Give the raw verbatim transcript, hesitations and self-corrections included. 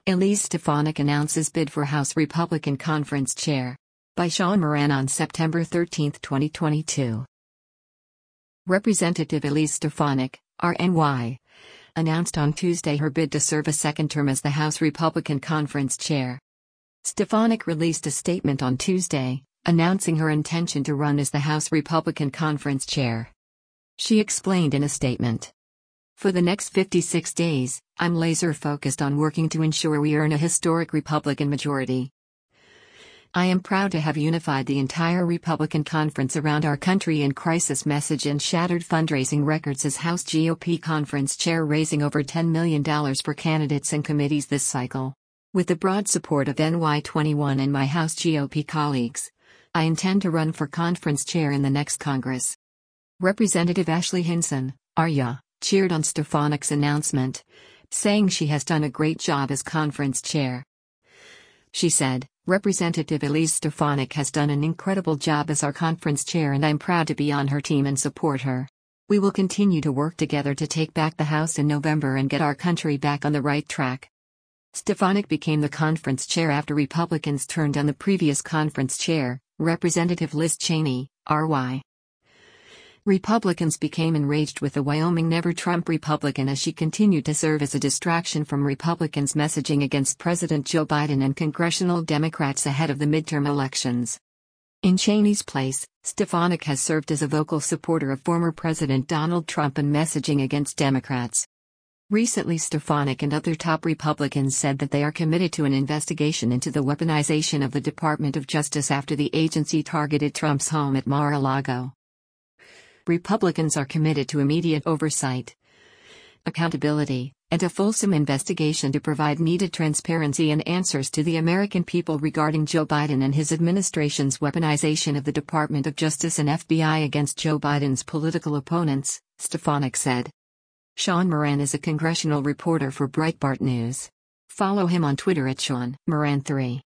Elise Stefanik announces bid for House Republican Conference Chair. By Sean Moran on September thirteenth, twenty twenty-two. Representative Elise Stefanik, R N Y, announced on Tuesday her bid to serve a second term as the House Republican Conference Chair. Stefanik released a statement on Tuesday, announcing her intention to run as the House Republican Conference Chair. She explained in a statement, "For the next fifty-six days, I'm laser-focused on working to ensure we earn a historic Republican majority. I am proud to have unified the entire Republican conference around our country in crisis message and shattered fundraising records as House G O P Conference Chair, raising over ten million dollars for candidates and committees this cycle. With the broad support of N Y twenty-one and my House G O P colleagues, I intend to run for Conference Chair in the next Congress." Representative Ashley Hinson, R Y, cheered on Stefanik's announcement, saying she has done a great job as Conference Chair. She said, "Representative Elise Stefanik has done an incredible job as our Conference Chair and I'm proud to be on her team and support her. We will continue to work together to take back the House in November and get our country back on the right track." Stefanik became the Conference Chair after Republicans turned on the previous Conference Chair, Representative Liz Cheney, R Y. Republicans became enraged with the Wyoming never-Trump Republican as she continued to serve as a distraction from Republicans' messaging against President Joe Biden and congressional Democrats ahead of the midterm elections. In Cheney's place, Stefanik has served as a vocal supporter of former President Donald Trump and messaging against Democrats. Recently, Stefanik and other top Republicans said that they are committed to an investigation into the weaponization of the Department of Justice after the agency targeted Trump's home at Mar-a-Lago. Republicans are committed to immediate oversight, accountability, and a fulsome investigation to provide needed transparency and answers to the American people regarding Joe Biden and his administration's weaponization of the Department of Justice and F B I against Joe Biden's political opponents, Stefanik said. Sean Moran is a congressional reporter for Breitbart News. Follow him on Twitter at Sean Moran three.